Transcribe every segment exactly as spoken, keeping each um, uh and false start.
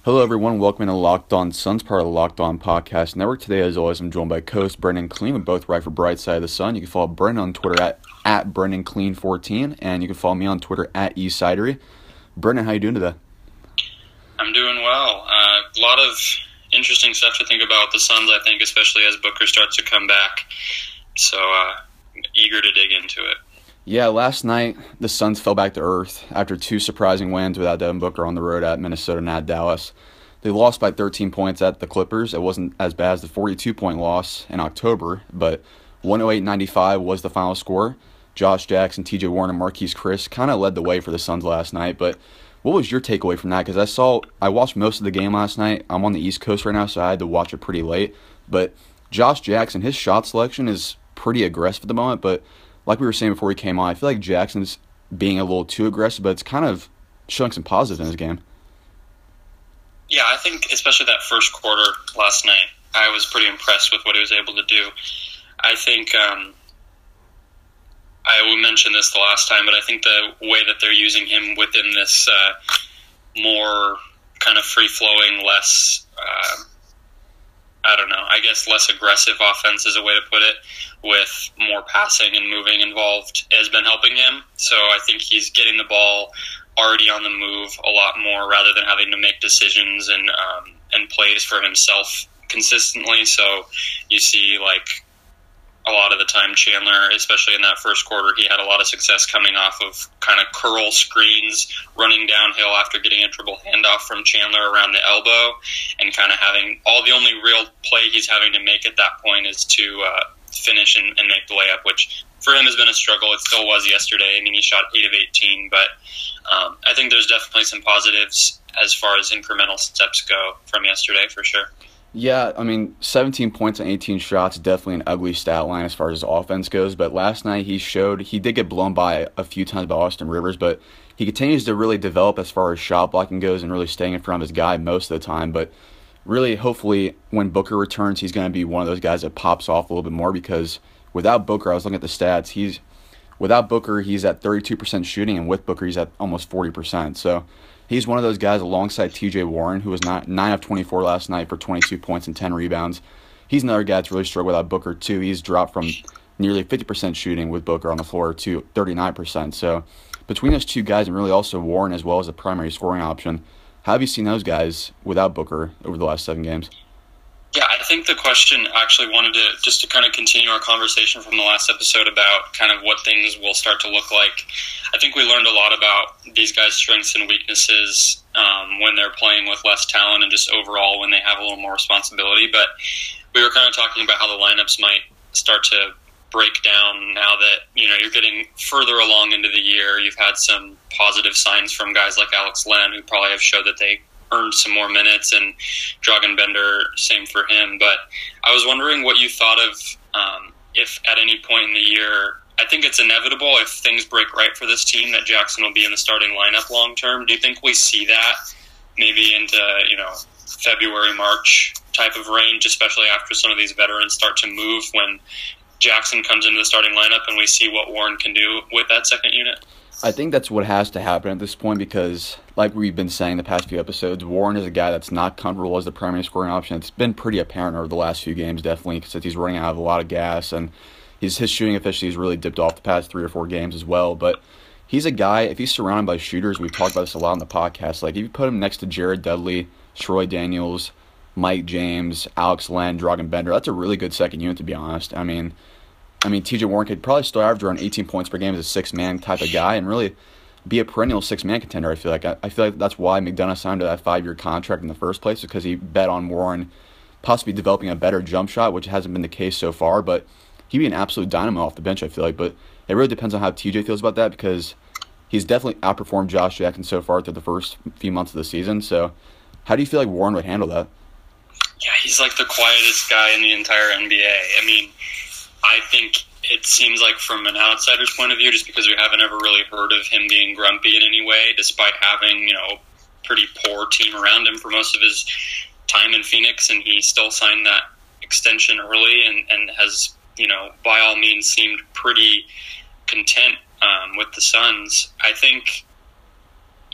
Hello, everyone. Welcome to Locked On Suns, part of the Locked On Podcast Network. Today, as always, I'm joined by co-host Brendan Clean. We both write for Bright Side of the Sun. You can follow Brendan on Twitter at, at Brendan Clean fourteen, and you can follow me on Twitter at eSidery. Brendan, how you doing today? I'm doing well. Uh, a lot of interesting stuff to think about with the Suns, I think, especially as Booker starts to come back. So, uh, eager to dig into it. Yeah, last night the Suns fell back to earth after two surprising wins without Devin Booker on the road at Minnesota and at Dallas. They lost by thirteen points at the Clippers. It wasn't as bad as the forty-two point loss in October, but one oh eight ninety-five was the final score. Josh Jackson, T J Warren, and Marquise Chriss kind of led the way for the Suns last night. But what was your takeaway from that? Because I saw, I watched most of the game last night. I'm on the East Coast right now, so I had to watch it pretty late. But Josh Jackson, his shot selection is pretty aggressive at the moment, but like we were saying before he came on, I feel like Jackson's being a little too aggressive, but it's kind of showing some positives in his game. Yeah, I think especially that first quarter last night, I was pretty impressed with what he was able to do. I think um, I we mentioned this the last time, but I think the way that they're using him within this uh, more kind of free-flowing, less, uh, I don't know, I guess less aggressive offense is a way to put it, with more passing and moving involved has been helping him. So I think he's getting the ball already on the move a lot more rather than having to make decisions and um, and plays for himself consistently. So you see, like, a lot of the time Chandler, especially in that first quarter, he had a lot of success coming off of kind of curl screens, running downhill after getting a dribble handoff from Chandler around the elbow, and kind of having all the only real play he's having to make at that point is to uh, finish and, and make the layup, which for him has been a struggle. It still was yesterday. I mean, he shot eight of eighteen, but um, I think there's definitely some positives as far as incremental steps go from yesterday, for sure. Yeah, I mean, seventeen points and eighteen shots, definitely an ugly stat line as far as his offense goes, but last night he showed, he did get blown by a few times by Austin Rivers, but he continues to really develop as far as shot blocking goes and really staying in front of his guy most of the time, but really, hopefully, when Booker returns, he's going to be one of those guys that pops off a little bit more, because without Booker, I was looking at the stats, he's without Booker, he's at thirty-two percent shooting, and with Booker, he's at almost forty percent. So he's one of those guys alongside T J Warren, who was not nine of twenty-four last night for twenty-two points and ten rebounds. He's another guy that's really struggled without Booker, too. He's dropped from nearly fifty percent shooting with Booker on the floor to thirty-nine percent. So between those two guys, and really also Warren as well as a primary scoring option, how have you seen those guys without Booker over the last seven games? Yeah, I think the question actually wanted to just to kind of continue our conversation from the last episode about kind of what things will start to look like. I think we learned a lot about these guys' strengths and weaknesses um, when they're playing with less talent and just overall when they have a little more responsibility. But we were kind of talking about how the lineups might start to break down now that, you know, you're getting further along into the year. You've had some positive signs from guys like Alex Len, who probably have showed that they earned some more minutes, and Dragan Bender, same for him. But I was wondering what you thought of um, if at any point in the year, I think it's inevitable if things break right for this team that Jackson will be in the starting lineup long term. Do you think we see that maybe into, you know, February, March type of range, especially after some of these veterans start to move, when Jackson comes into the starting lineup and we see what Warren can do with that second unit? I think that's what has to happen at this point, because, like we've been saying the past few episodes, Warren is a guy that's not comfortable as the primary scoring option. It's been pretty apparent over the last few games, definitely, since he's running out of a lot of gas, and his, his shooting efficiency has really dipped off the past three or four games as well. But he's a guy, if he's surrounded by shooters, we've talked about this a lot on the podcast, like if you put him next to Jared Dudley, Troy Daniels, Mike James, Alex Len, Dragan Bender, that's a really good second unit, to be honest. I mean, I mean, T J Warren could probably still average around eighteen points per game as a six-man type of guy and really be a perennial six-man contender, I feel like. I, I feel like that's why McDonough signed to that five-year contract in the first place, because he bet on Warren possibly developing a better jump shot, which hasn't been the case so far. But he'd be an absolute dynamo off the bench, I feel like. But it really depends on how T J feels about that, because he's definitely outperformed Josh Jackson so far through the first few months of the season. So how do you feel like Warren would handle that? Yeah, he's like the quietest guy in the entire N B A. I mean, I think it seems like from an outsider's point of view, just because we haven't ever really heard of him being grumpy in any way, despite having, you know, pretty poor team around him for most of his time in Phoenix, and he still signed that extension early and, and has, you know, by all means seemed pretty content um, with the Suns. I think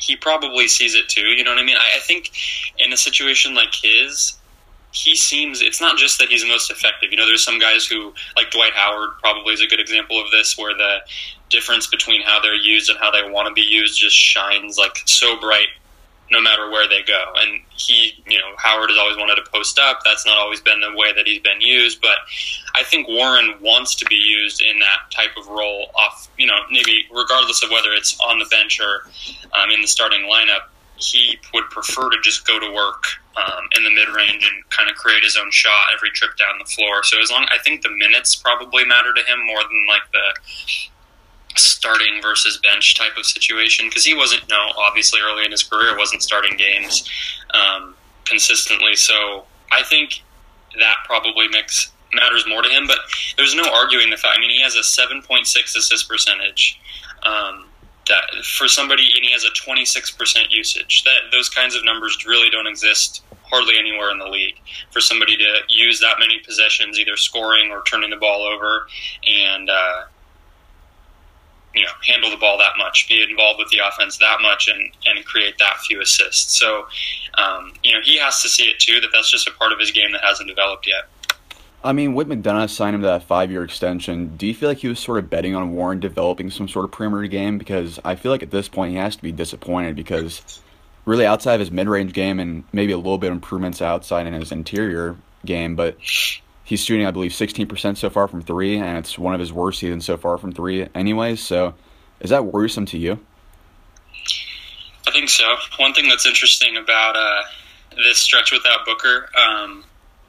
he probably sees it too. You know what I mean? I, I think in a situation like his, he seems, it's not just that he's the most effective. You know, there's some guys who, like Dwight Howard probably is a good example of this, where the difference between how they're used and how they want to be used just shines like so bright no matter where they go. And he, you know, Howard has always wanted to post up. That's not always been the way that he's been used. But I think Warren wants to be used in that type of role off, you know, maybe regardless of whether it's on the bench or um, in the starting lineup. He would prefer to just go to work um, in the mid-range and kind of create his own shot every trip down the floor. So as long, I think the minutes probably matter to him more than like the starting versus bench type of situation, because he wasn't, no, obviously early in his career wasn't starting games um, consistently. So I think that probably makes matters more to him. But there's no arguing the fact. I mean, he has a seven point six assist percentage. Um, that for somebody, and he has a twenty-six percent usage. That those kinds of numbers really don't exist hardly anywhere in the league. For somebody to use that many possessions, either scoring or turning the ball over, and uh, you know, handle the ball that much, be involved with the offense that much, and, and create that few assists. So, um, you know, he has to see it too, that that's just a part of his game that hasn't developed yet. I mean, with McDonough signed him to that five-year extension, do you feel like he was sort of betting on Warren developing some sort of perimeter game? Because I feel like at this point he has to be disappointed, because really outside of his mid-range game and maybe a little bit of improvements outside in his interior game, but he's shooting, I believe, sixteen percent so far from three, and it's one of his worst seasons so far from three anyways. So is that worrisome to you? I think so. One thing that's interesting about uh, this stretch without Booker, um,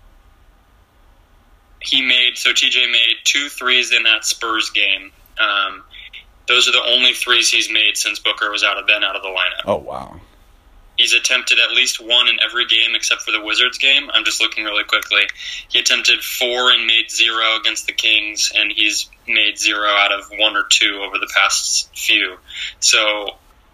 he made, so T J made two threes in that Spurs game. Um, those are the only threes he's made since Booker was out of been out of the lineup. Oh, wow. He's attempted at least one in every game except for the Wizards game. I'm just looking really quickly. He attempted four and made zero against the Kings, and he's made zero out of one or two over the past few. So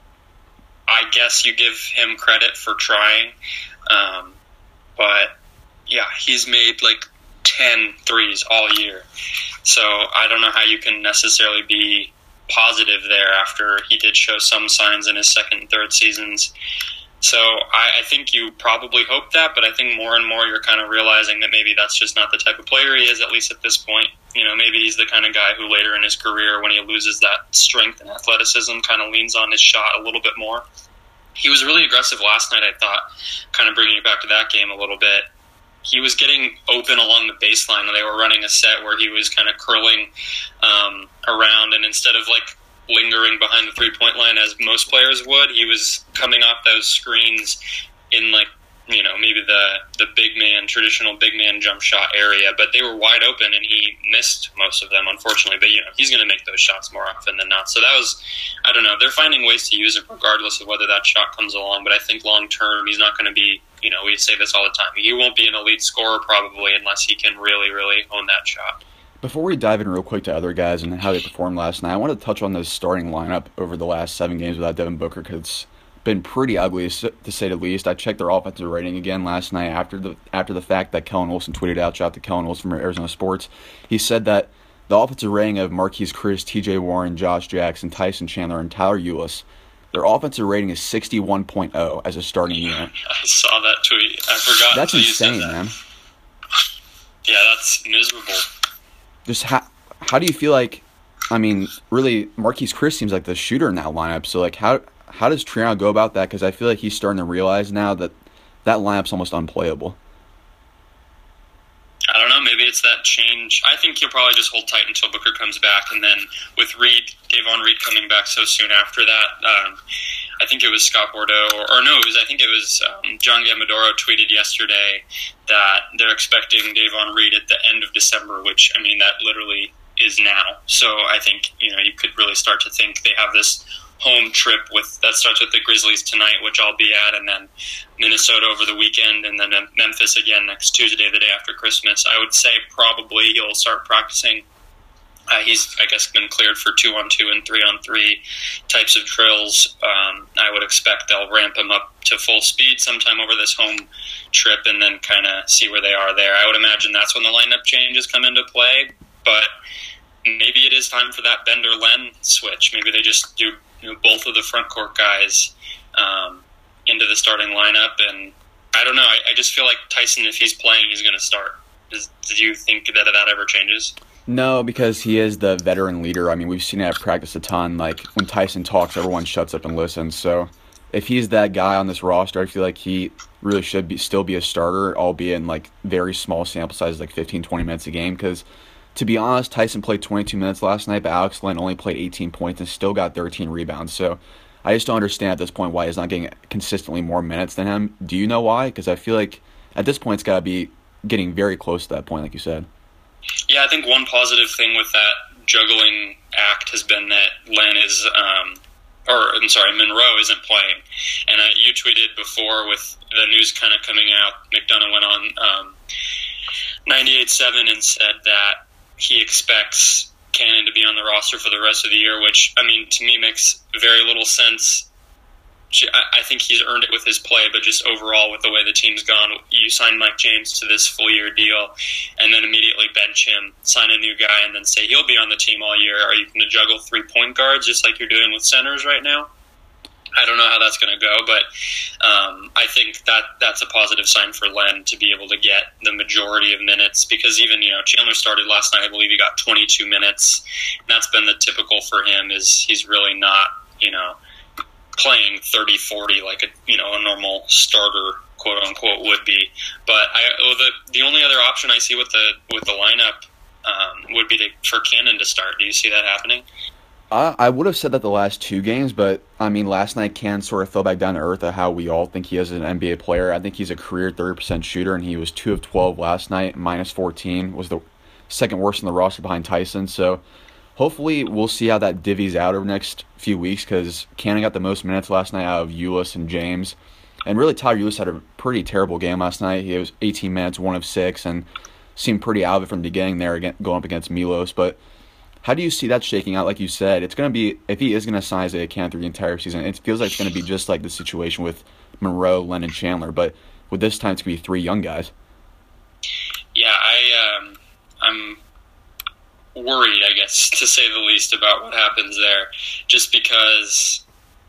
I guess you give him credit for trying. Um, but, yeah, he's made like ten threes all year. So I don't know how you can necessarily be positive there after he did show some signs in his second and third seasons. So I, I think you probably hope that, but I think more and more you're kind of realizing that maybe that's just not the type of player he is, at least at this point. You know, maybe he's the kind of guy who later in his career, when he loses that strength and athleticism, kind of leans on his shot a little bit more. He was really aggressive last night, I thought, kind of bringing it back to that game a little bit. He was getting open along the baseline, and they were running a set where he was kind of curling um, around, and instead of like lingering behind the three-point line as most players would, he was coming off those screens in like, you know, maybe the, the big man, traditional big man jump shot area, but they were wide open and he missed most of them, unfortunately. But, you know, he's going to make those shots more often than not. So that was, I don't know, they're finding ways to use it regardless of whether that shot comes along. But I think long term, he's not going to be, you know, we say this all the time, he won't be an elite scorer probably unless he can really, really own that shot. Before we dive in real quick to other guys and how they performed last night, I want to touch on the starting lineup over the last seven games without Devin Booker, because it's been pretty ugly, to say the least. I checked their offensive rating again last night after the after the fact that Kellen Olson tweeted out. Shout out to Kellen Olson from Arizona Sports. He said that the offensive rating of Marquise Chris, T J Warren, Josh Jackson, Tyson Chandler, and Tyler Ulis, their offensive rating is sixty-one point oh as a starting unit. I saw that tweet. I forgot. That's insane, that. man. Yeah, that's miserable. Just how how do you feel like? I mean, really, Marquise Chris seems like the shooter in that lineup. So, like, how how does Triano go about that? Because I feel like he's starting to realize now that that lineup's almost unplayable. I don't know. Maybe it's that change. I think he'll probably just hold tight until Booker comes back, and then with Reed, Davon Reed coming back so soon after that, um, I think it was Scott Bordeaux, or, or no, it was I think it was um, John Gambadoro tweeted yesterday that they're expecting Davon Reed at the end of December, which, I mean, that literally is now. So I think, you know, you could really start to think they have this home trip with that starts with the Grizzlies tonight, which I'll be at, and then Minnesota over the weekend, and then Memphis again next Tuesday, the day after Christmas. I would say probably he'll start practicing. Uh, he's, I guess, been cleared for two-on-two and three-on-three types of drills. Um, I would expect they'll ramp him up to full speed sometime over this home trip and then kind of see where they are there. I would imagine that's when the lineup changes come into play, but maybe it is time for that Bender-Len switch. Maybe they just do, you know, both of the front court guys um, into the starting lineup. And I don't know. I, I just feel like Tyson, if he's playing, he's going to start. Does, do you think that that ever changes? No, because he is the veteran leader. I mean, we've seen it at practice a ton. Like, when Tyson talks, everyone shuts up and listens. So if he's that guy on this roster, I feel like he really should be still be a starter, albeit in, like, very small sample sizes, like fifteen, twenty minutes a game. Because, to be honest, Tyson played twenty-two minutes last night, but Alex Len only played eighteen points and still got thirteen rebounds. So I just don't understand at this point why he's not getting consistently more minutes than him. Do you know why? Because I feel like at this point it's got to be getting very close to that point, like you said. Yeah, I think one positive thing with that juggling act has been that Len is, um, or I'm sorry, Monroe isn't playing. And uh, you tweeted before with the news kind of coming out, McDonough went on um, ninety-eight seven and said that he expects Cannon to be on the roster for the rest of the year, which, I mean, to me makes very little sense. I think he's earned it with his play, but just overall with the way the team's gone, you sign Mike James to this full-year deal and then immediately bench him, sign a new guy, and then say he'll be on the team all year. Are you going to juggle three point guards just like you're doing with centers right now? I don't know how that's going to go, but um, I think that that's a positive sign for Len to be able to get the majority of minutes, because even, you know, Chandler started last night. I believe he got twenty-two minutes, and that's been the typical for him, is he's really not, you know, playing thirty, forty like a, you know, a normal starter, quote unquote, would be. But I, oh, the the only other option I see with the with the lineup um, would be to, for Cannon to start. Do you see that happening? I, I would have said that the last two games, but I mean, last night Cannon sort of fell back down to earth at how we all think he is as an N B A player. I think he's a career thirty percent shooter, and he was two of twelve last night, minus fourteen, was the second worst in the roster behind Tyson. So hopefully we'll see how that divvies out over the next few weeks, because Cannon got the most minutes last night out of Ulis and James. And really, Tyler Ulis had a pretty terrible game last night. He was eighteen minutes, one of six, and seemed pretty out of it from the beginning there, going up against Milos. But how do you see that shaking out? Like you said, it's going to be, if he is going to sign Isaiah Cannon through the entire season, it feels like it's going to be just like the situation with Monroe, Len, and Chandler. But with this time, it's going to be three young guys. Yeah, I, um, I'm worried, I guess, to say the least, about what happens there, just because,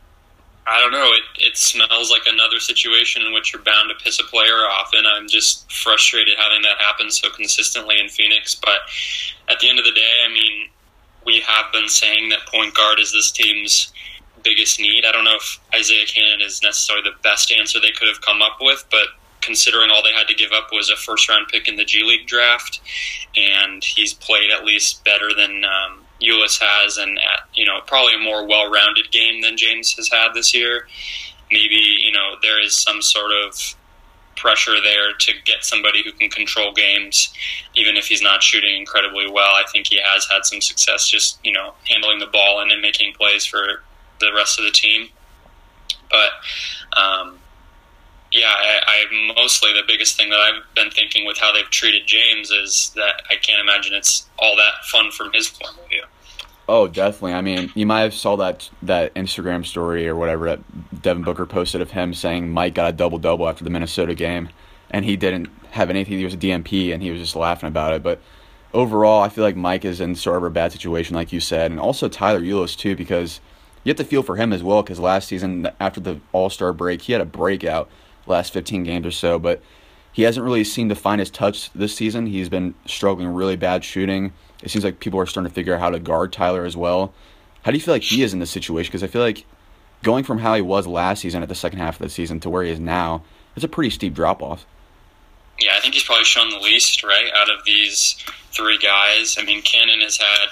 I don't know, it, it smells like another situation in which you're bound to piss a player off, and I'm just frustrated having that happen so consistently in Phoenix. But at the end of the day, I mean, we have been saying that point guard is this team's biggest need. I don't know if Isaiah Cannon is necessarily the best answer they could have come up with, but considering all they had to give up was a first-round pick in the G League draft, and he's played at least better than um, Ulis has, and at, you know, probably a more well-rounded game than James has had this year. Maybe, you know, there is some sort of pressure there to get somebody who can control games, even if he's not shooting incredibly well. I think he has had some success just, you know, handling the ball and then making plays for the rest of the team. But, um, yeah, I, I mostly the biggest thing that I've been thinking with how they've treated James is that I can't imagine it's all that fun from his point of view. Oh, definitely. I mean, you might have saw that that Instagram story or whatever that Devin Booker posted of him saying Mike got a double-double after the Minnesota game, and he didn't have anything. He was a D M P, and he was just laughing about it. But overall, I feel like Mike is in sort of a bad situation, like you said, and also Tyler Ulis, too, because you have to feel for him as well, because last season, after the All-Star break, he had a breakout last fifteen games or so, but he hasn't really seemed to find his touch this season. He's been struggling really bad shooting. It seems like people are starting to figure out how to guard Tyler as well. How do you feel like he is in this situation? Because I feel like going from how he was last season at the second half of the season to where he is now, it's a pretty steep drop-off. Yeah, I think he's probably shown the least, right, out of these three guys. I mean, Cannon has had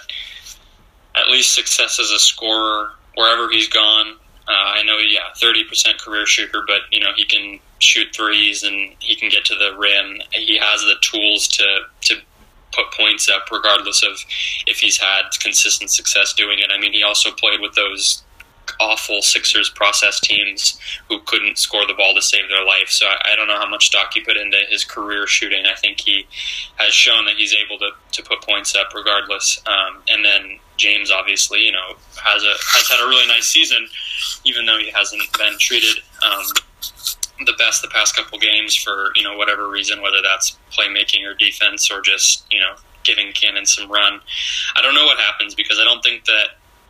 at least success as a scorer wherever he's gone. Uh, I know, yeah, thirty percent career shooter, but, you know, he can shoot threes and he can get to the rim. He has the tools to, to put points up regardless of if he's had consistent success doing it. I mean, he also played with those awful Sixers process teams who couldn't score the ball to save their life. So I, I don't know how much stock you put into his career shooting. I think he has shown that he's able to, to put points up regardless. Um, and then James, obviously, you know, has a has had a really nice season, even though he hasn't been treated um, the best the past couple games for, you know, whatever reason, whether that's playmaking or defense or just, you know, giving Cannon some run. I don't know what happens, because I don't think that,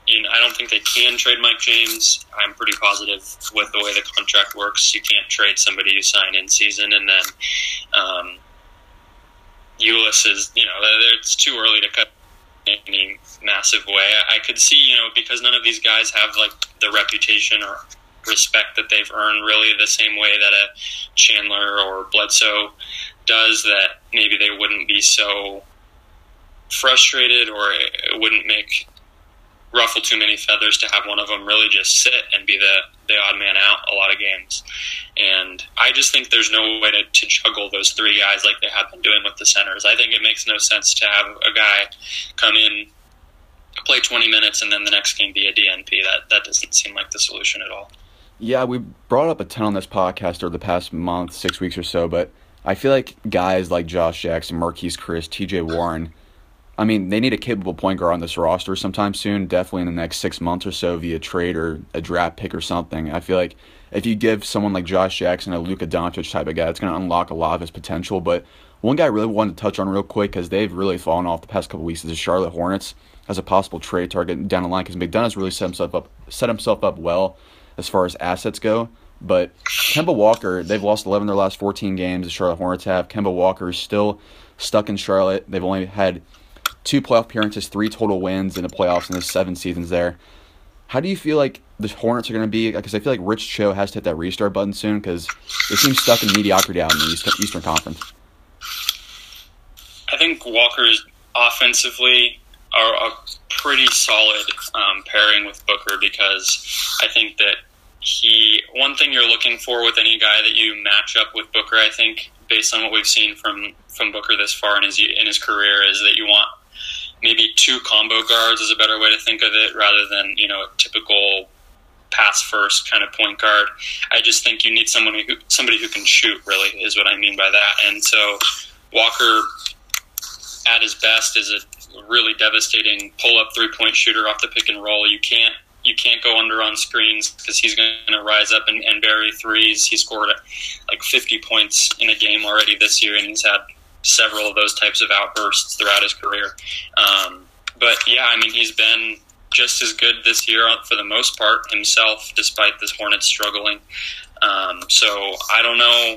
you know, I don't think they can trade Mike James. I'm pretty positive with the way the contract works. You can't trade somebody you sign in season, and then um, Ulis is, you know, it's too early to cut in any massive way. I could see, you know, because none of these guys have like the reputation or respect that they've earned really the same way that a Chandler or Bledsoe does, that maybe they wouldn't be so frustrated, or it wouldn't make ruffle too many feathers to have one of them really just sit and be the, the odd man out a lot of games. And I just think there's no way to, to juggle those three guys like they have been doing with the centers. I think it makes no sense to have a guy come in, play twenty minutes, and then the next game be a D N P. That that doesn't seem like the solution at all. Yeah, we brought up a ton on this podcast over the past month, six weeks or so, but I feel like guys like Josh Jackson, Marquise Chris, T J Warren, I mean, they need a capable point guard on this roster sometime soon, definitely in the next six months or so via trade or a draft pick or something. I feel like if you give someone like Josh Jackson a Luka Doncic type of guy, it's going to unlock a lot of his potential. But one guy I really wanted to touch on real quick, because they've really fallen off the past couple weeks, is the Charlotte Hornets as a possible trade target down the line, because McDonough's really set himself up set himself up well as far as assets go. But Kemba Walker, they've lost eleven of their last fourteen games, the Charlotte Hornets have. Kemba Walker is still stuck in Charlotte. They've only had two playoff appearances, three total wins in the playoffs in the seven seasons there. How do you feel like the Hornets are going to be? Because I feel like Rich Cho has to hit that restart button soon, because they seem stuck in mediocrity out in the East, Eastern Conference. I think Walker's offensively are a pretty solid um, pairing with Booker, because I think that he, one thing you're looking for with any guy that you match up with Booker, I think, based on what we've seen from, from Booker this far in his in his career, is that you want maybe two combo guards is a better way to think of it, rather than, you know, a typical pass first kind of point guard. I just think you need someone who somebody who can shoot, really, is what I mean by that. And so Walker at his best is a really devastating pull up three point shooter off the pick and roll. You can't you can't go under on screens, because he's going to rise up and, and bury threes. He scored like fifty points in a game already this year, and he's had several of those types of outbursts throughout his career. Um, but yeah, I mean, he's been just as good this year for the most part himself, despite this Hornets struggling. Um, so I don't know.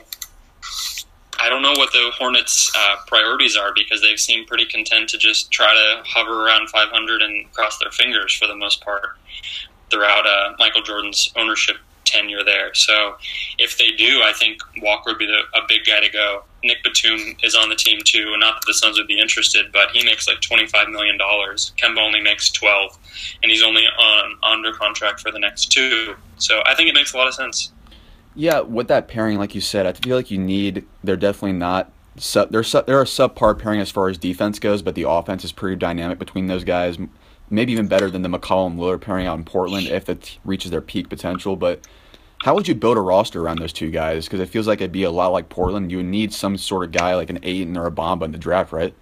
I don't know what the Hornets' uh, priorities are, because they've seemed pretty content to just try to hover around five hundred and cross their fingers for the most part throughout uh, Michael Jordan's ownership tenure there. So if they do, I think Walker would be the, a big guy to go. Nick Batum is on the team too, and not that the Suns would be interested, but he makes like twenty-five million dollars. Kemba only makes twelve, and he's only on under contract for the next two. So I think it makes a lot of sense. Yeah, with that pairing, like you said, I feel like you need. They're definitely not. Sub, they're su, they're a subpar pairing as far as defense goes, but the offense is pretty dynamic between those guys. Maybe even better than the McCollum Lillard pairing out in Portland if it reaches their peak potential. But how would you build a roster around those two guys? Because it feels like it'd be a lot like Portland. You would need some sort of guy like an Ayton or a Bamba in the draft, right?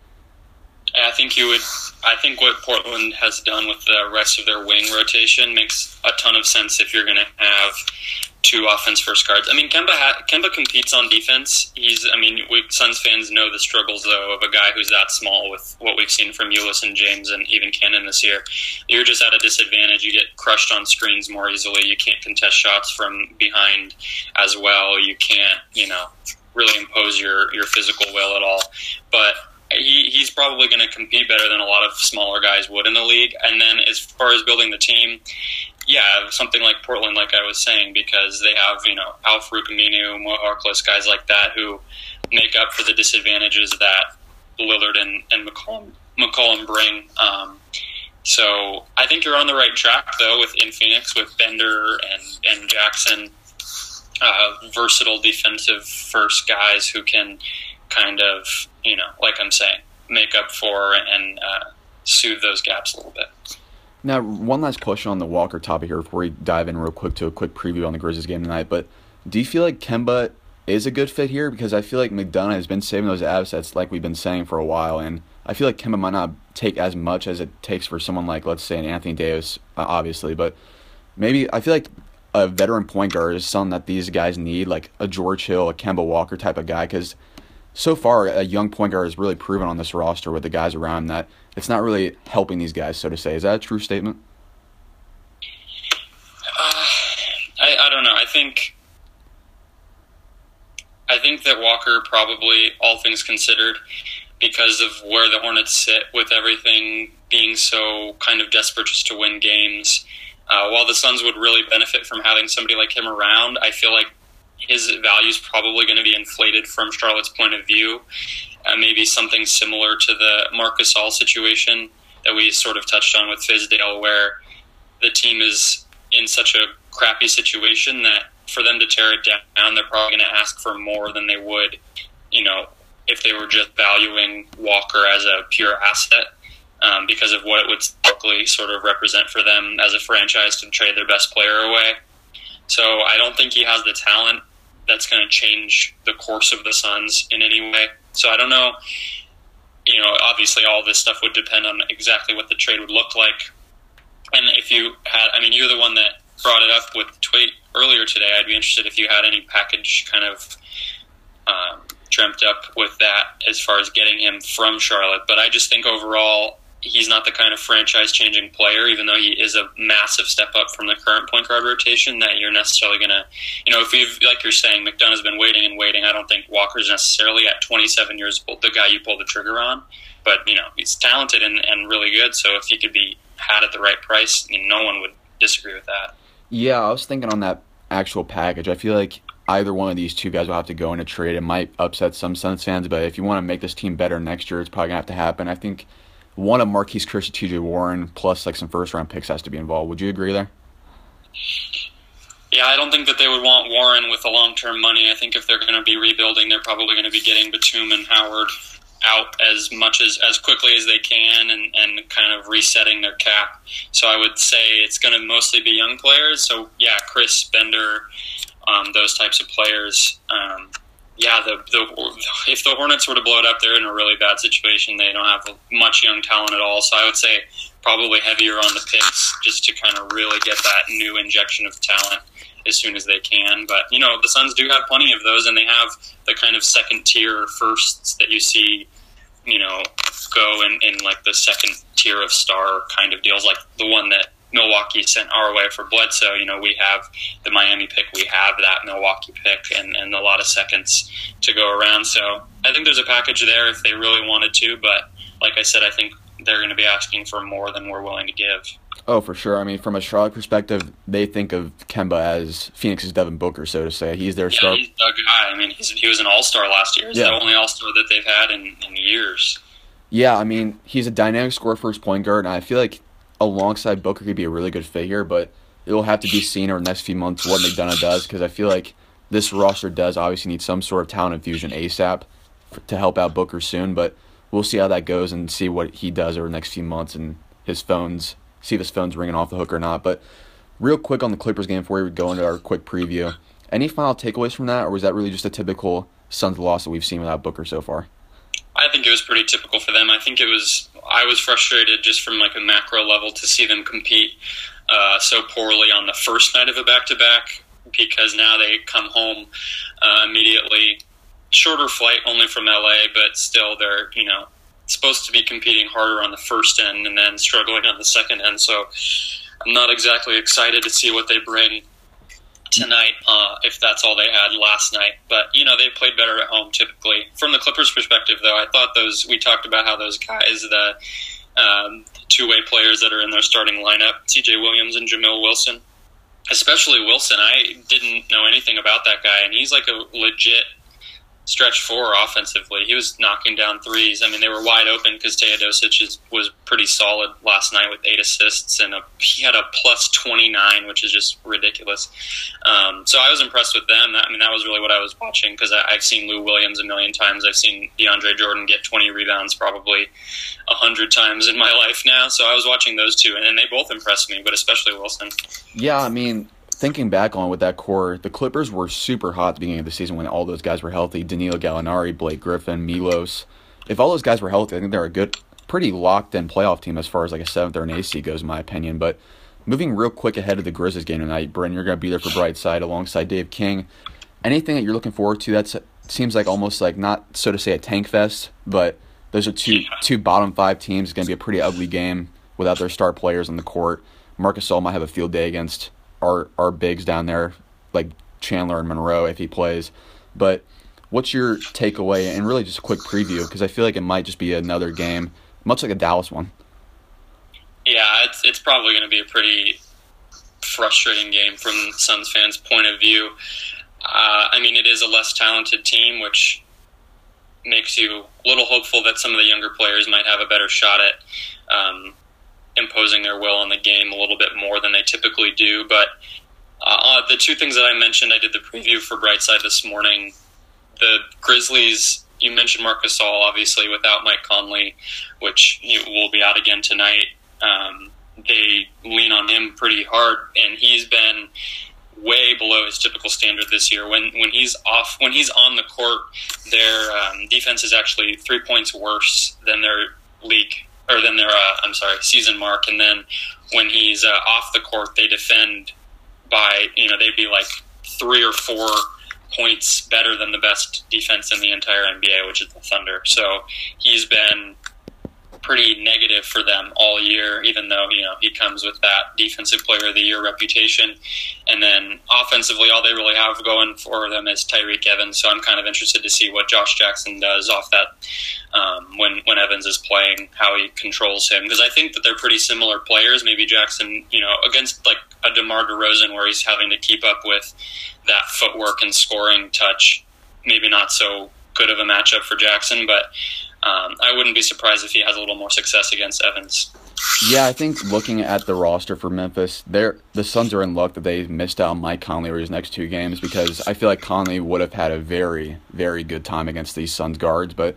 I think you would. I think what Portland has done with the rest of their wing rotation makes a ton of sense if you're going to have two offense first guards. I mean, Kemba ha- Kemba competes on defense. He's. I mean, we Suns fans know the struggles though of a guy who's that small. With what we've seen from Ulis and James and even Cannon this year, you're just at a disadvantage. You get crushed on screens more easily. You can't contest shots from behind as well. You can't, you know, really impose your your physical will at all. But He, he's probably going to compete better than a lot of smaller guys would in the league. And then as far as building the team, yeah, something like Portland, like I was saying, because they have, you know, Al-Farouq Aminu, Mo Harkless, guys like that who make up for the disadvantages that Lillard and, and McCollum, McCollum bring. Um, so I think you're on the right track, though, with in Phoenix with Bender and, and Jackson, uh, versatile defensive first guys who can kind of, you know, like I'm saying, make up for and uh, soothe those gaps a little bit. Now, one last question on the Walker topic here before we dive in real quick to a quick preview on the Grizzlies game tonight. But do you feel like Kemba is a good fit here? Because I feel like McDonough has been saving those assets like we've been saying for a while, and I feel like Kemba might not take as much as it takes for someone like, let's say, an Anthony Davis, uh, obviously. But maybe I feel like a veteran point guard is something that these guys need, like a George Hill, a Kemba Walker type of guy, because so far, a young point guard has really proven on this roster with the guys around him that it's not really helping these guys, so to say. Is that a true statement? I don't know. I think I think that Walker probably, all things considered, because of where the Hornets sit with everything being so kind of desperate just to win games, uh, while the Suns would really benefit from having somebody like him around, I feel like his value is probably going to be inflated from Charlotte's point of view. Uh, maybe something similar to the Marc Gasol situation that we sort of touched on with Fizdale, where the team is in such a crappy situation that for them to tear it down, they're probably going to ask for more than they would, you know, if they were just valuing Walker as a pure asset, um, because of what it would typically sort of represent for them as a franchise to trade their best player away. So I don't think he has the talent that's going to change the course of the Suns in any way. So I don't know, you know, obviously all this stuff would depend on exactly what the trade would look like. And if you had, I mean, you're the one that brought it up with the tweet earlier today. I'd be interested if you had any package kind of um, dreamt up with that as far as getting him from Charlotte. But I just think overall he's not the kind of franchise-changing player, even though he is a massive step up from the current point guard rotation, that you're necessarily going to, you know, if you've, like you're saying, McDonough's been waiting and waiting. I don't think Walker's necessarily at twenty-seven years old, the guy you pull the trigger on. But, you know, he's talented and, and really good, so if he could be had at the right price, I mean, no one would disagree with that. Yeah, I was thinking on that actual package. I feel like either one of these two guys will have to go in a trade. It might upset some Suns fans, but if you want to make this team better next year, it's probably going to have to happen. I think one of Marquise Chriss and T J Warren plus like some first-round picks has to be involved. Would you agree there? Yeah, I don't think that they would want Warren with the long-term money. I think if they're going to be rebuilding, they're probably going to be getting Batum and Howard out as much as as quickly as they can and, and kind of resetting their cap. So I would say it's going to mostly be young players. So, yeah, Chris, Bender, um, those types of players. Um, yeah, the, the if the Hornets were to blow it up, they're in a really bad situation. They don't have much young talent at all. So I would say probably heavier on the picks just to kind of really get that new injection of talent as soon as they can. But, you know, the Suns do have plenty of those, and they have the kind of second-tier firsts that you see, you know, go in, in like the second tier of star kind of deals, like the one that Milwaukee sent our way for Bledsoe. You know, we have the Miami pick, we have that Milwaukee pick, and, and a lot of seconds to go around. So I think there's a package there if they really wanted to, but like I said, I think they're going to be asking for more than we're willing to give. Oh, for sure. I mean, from a Charlotte perspective, they think of Kemba as Phoenix's Devin Booker, so to say. He's their yeah, star. He's the guy. I mean, he's, he was an all-star last year. He's yeah. the only all-star that they've had in, in years. Yeah, I mean, he's a dynamic scorer for his point guard, and I feel like alongside Booker could be a really good figure, but it'll have to be seen over the next few months what McDonough does, because I feel like this roster does obviously need some sort of talent infusion ASAP for, to help out Booker soon, but we'll see how that goes and see what he does over the next few months and his phones, see if his phone's ringing off the hook or not. But real quick on the Clippers game before we go into our quick preview, any final takeaways from that, or was that really just a typical Suns loss that we've seen without Booker so far? I think it was pretty typical for them. I think it was, I was frustrated just from like a macro level to see them compete uh, so poorly on the first night of a back-to-back, because now they come home uh, immediately. Shorter flight only from L A, but still they're, you know, supposed to be competing harder on the first end and then struggling on the second end. So I'm not exactly excited to see what they bring tonight, uh, if that's all they had last night. But, you know, they played better at home typically. From the Clippers' perspective, though, I thought those, we talked about how those guys, the um, two-way players that are in their starting lineup, C J Williams and Jamil Wilson, especially Wilson, I didn't know anything about that guy, and he's like a legit stretch four offensively. He was knocking down threes. I mean, they were wide open because Teodosic is, was pretty solid last night with eight assists, and a, he had a plus twenty-nine, which is just ridiculous. Um, so I was impressed with them. I mean, that was really what I was watching, because I've seen Lou Williams a million times. I've seen DeAndre Jordan get twenty rebounds probably a hundred times in my life now. So I was watching those two, and, and they both impressed me, but especially Wilson. Yeah, I mean, thinking back on with that core, the Clippers were super hot at the beginning of the season when all those guys were healthy. Danilo Gallinari, Blake Griffin, Milos. If all those guys were healthy, I think they're a good, pretty locked-in playoff team as far as like a seventh or an eighth seed goes, in my opinion. But moving real quick ahead of the Grizzlies game tonight, Brent, you're going to be there for Brightside alongside Dave King. Anything that you're looking forward to? That seems like almost like, not so to say a tank fest, but those are two two bottom five teams. It's going to be a pretty ugly game without their star players on the court. Marc Gasol might have a field day against our our bigs down there, like Chandler and Monroe if he plays. But what's your takeaway and really just a quick preview, because I feel like it might just be another game, much like a Dallas one. Yeah, it's it's probably going to be a pretty frustrating game from Suns fans' point of view. Uh, I mean, it is a less talented team, which makes you a little hopeful that some of the younger players might have a better shot at um, imposing their will on the game a little bit more than they typically do. But uh, the two things that I mentioned, I did the preview for Brightside this morning. The Grizzlies, you mentioned Marc Gasol, obviously, without Mike Conley, which you know, will be out again tonight. Um, they lean on him pretty hard, and he's been way below his typical standard this year. When when he's off, when he's on the court, their um, defense is actually three points worse than their league or than their uh, I'm sorry season mark. And then when he's uh, off the court, they defend by you know they'd be like three or four points better than the best defense in the entire N B A, which is the Thunder. So he's been pretty negative for them all year, even though, you know, he comes with that defensive player of the year reputation. And then offensively, all they really have going for them is Tyreke Evans. So I'm kind of interested to see what Josh Jackson does off that um, when, when Evans is playing, how he controls him. Because I think that they're pretty similar players. Maybe Jackson, you know, against like a DeMar DeRozan where he's having to keep up with that footwork and scoring touch, maybe not so good of a matchup for Jackson, but Um, I wouldn't be surprised if he has a little more success against Evans. Yeah, I think looking at the roster for Memphis, they're, the Suns are in luck that they missed out on Mike Conley for his next two games, because I feel like Conley would have had a very, very good time against these Suns guards. But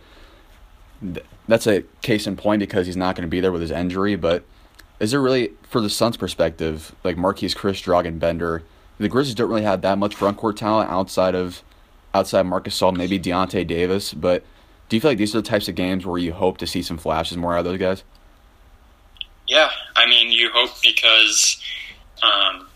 th- that's a case in point because he's not going to be there with his injury. But is there really, for the Suns' perspective, like Marquise Chris, Dragan Bender, the Grizzlies don't really have that much front court talent outside of outside Marc Gasol, maybe Deontay Davis, but do you feel like these are the types of games where you hope to see some flashes more out of those guys? Yeah, I mean, you hope because um,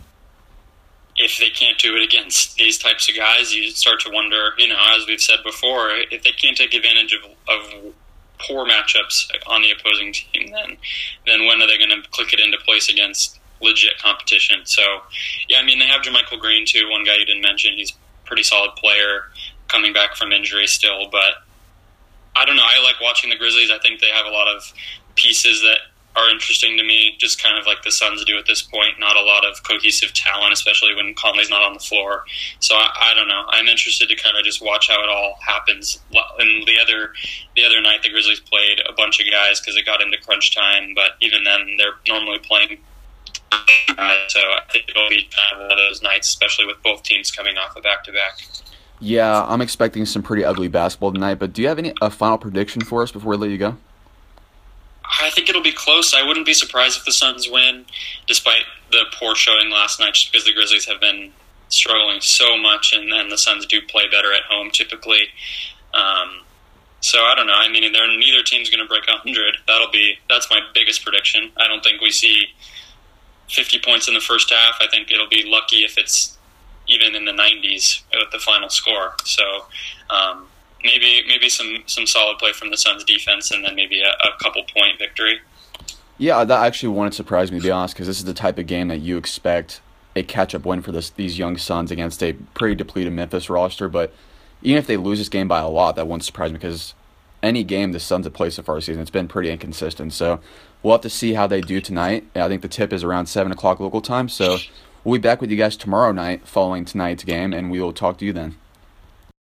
if they can't do it against these types of guys, you start to wonder, you know, as we've said before, if they can't take advantage of, of poor matchups on the opposing team, then then when are they going to click it into place against legit competition? So, yeah, I mean, they have JaMychal Green, too, one guy you didn't mention. He's a pretty solid player coming back from injury still, but I don't know. I like watching the Grizzlies. I think they have a lot of pieces that are interesting to me, just kind of like the Suns do at this point. Not a lot of cohesive talent, especially when Conley's not on the floor. So I, I don't know. I'm interested to kind of just watch how it all happens. And the other the other night, the Grizzlies played a bunch of guys because it got into crunch time. But even then, they're normally playing. Uh, so I think it'll be kind of one of those nights, especially with both teams coming off a back-to-back. Yeah, I'm expecting some pretty ugly basketball tonight, but do you have any a final prediction for us before we let you go? I think it'll be close. I wouldn't be surprised if the Suns win, despite the poor showing last night, just because the Grizzlies have been struggling so much, and then the Suns do play better at home typically. Um, so I don't know. I mean, they're, neither team's going to break one hundred. That'll be that's my biggest prediction. I don't think we see fifty points in the first half. I think it'll be lucky if it's even in the nineties with the final score. So um, maybe maybe some, some solid play from the Suns defense, and then maybe a, a couple point victory. Yeah, that actually wouldn't surprise me, to be honest, because this is the type of game that you expect a catch-up win for this, these young Suns against a pretty depleted Memphis roster. But even if they lose this game by a lot, that wouldn't surprise me, because any game the Suns have played so far this season, it's been pretty inconsistent. So we'll have to see how they do tonight. I think the tip is around seven o'clock local time, so we'll be back with you guys tomorrow night following tonight's game, and we will talk to you then.